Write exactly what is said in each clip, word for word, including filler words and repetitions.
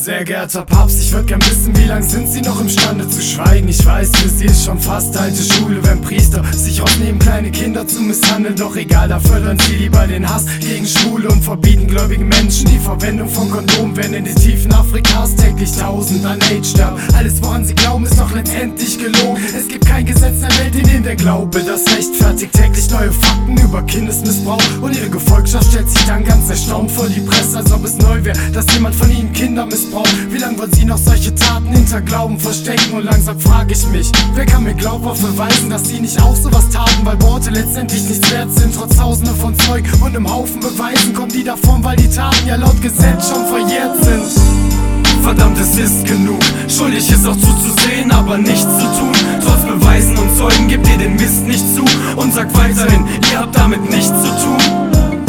Sehr geehrter Papst, ich würd gern wissen, wie lang sind Sie noch imstande zu schweigen? Ich weiß, für Sie ist schon fast alte Schule, wenn Priester sich rausnehmen, kleine Kinder zu misshandeln. Doch egal, da fördern Sie lieber den Hass gegen Schwule und verbieten gläubigen Menschen die Verwendung von Kondomen. Wenn in den Tiefen Afrikas täglich tausend an AIDS sterben. Alles, woran Sie glauben, ist doch letztendlich gelogen. Es gibt kein Gesetz der Welt, in dem der Glaube das rechtfertigt. Täglich neue Fakten über Kindesmissbrauch und Ihre Gefolgschaft stellt sich dann ganz erstaunt vor die Presse, als ob es neu wäre, dass jemand von Ihnen Kinder missbraucht. Wie lange wollen Sie noch solche Taten hinter Glauben verstecken? Und langsam frage ich mich, wer kann mir glaubhaft beweisen, dass Sie nicht auch sowas taten? Weil Worte letztendlich nichts wert sind, trotz Tausende von Zeug und einem Haufen Beweisen kommen die davon, weil die Taten ja laut Gesetz schon verjährt sind. Verdammt, es ist genug, schuldig ist auch zuzusehen, aber nichts zu tun. Trotz Beweisen und Zeugen gebt ihr den Mist nicht zu und sagt weiterhin, ihr habt damit nichts zu tun.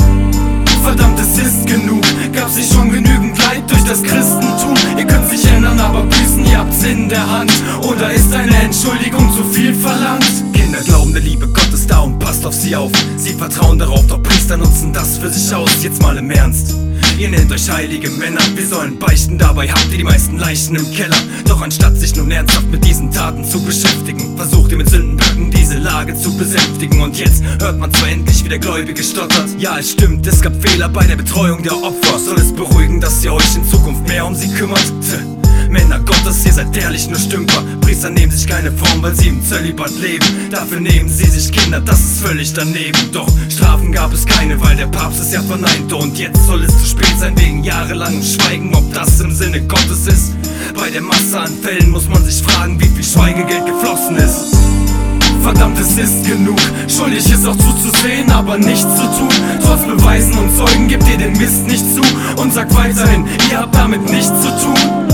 Verdammt, es ist genug, gab sich schon genügend Leid durch das Christentum. Ihr könnt sich ändern, aber büßen, ihr habt's in der Hand. Oder ist eine Entschuldigung zu viel verlangt? Kinder glauben, der Liebe Gottes da und passt auf sie auf. Sie vertrauen darauf, doch Priester nutzen das für sich aus. Jetzt mal im Ernst, ihr nennt euch heilige Männer, wir sollen beichten, dabei habt ihr die meisten Leichen im Keller. Doch anstatt sich nun ernsthaft mit diesen Taten zu beschäftigen, versucht ihr mit Sündenböcken diese Lage zu besänftigen. Und jetzt hört man zwar endlich, wie der Gläubige stottert. Ja, es stimmt, es gab Fehler bei der Betreuung der Opfer. Soll es beruhigen, dass ihr euch in Zukunft mehr um sie kümmert? Tch. Männer Gottes, ihr seid ehrlich nur Stümper. Priester nehmen sich keine Form, weil sie im Zölibat leben. Dafür nehmen sie sich Kinder, das ist völlig daneben. Doch Strafen gab es keine, weil der Papst es ja verneinte. Und jetzt soll es zu spät sein wegen jahrelangem Schweigen, ob das im Sinne Gottes ist. Bei der Masse an Fällen muss man sich fragen, wie viel Schweigegeld geflossen ist. Verdammt, es ist genug, schuldig ist auch zuzusehen, aber nichts zu tun. Trotz Beweisen und Zeugen gebt ihr den Mist nicht zu und sagt weiterhin, ihr habt damit nichts zu tun.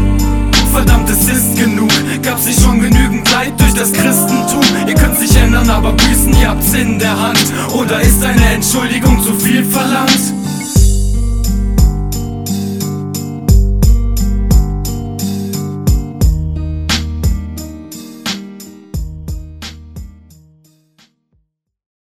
Verdammt, es ist genug, gab sich schon genügend Leid durch das Christentum. Ihr könnt sich ändern, aber büßen, ihr habt's in der Hand. Oder ist eine Entschuldigung zu viel verlangt?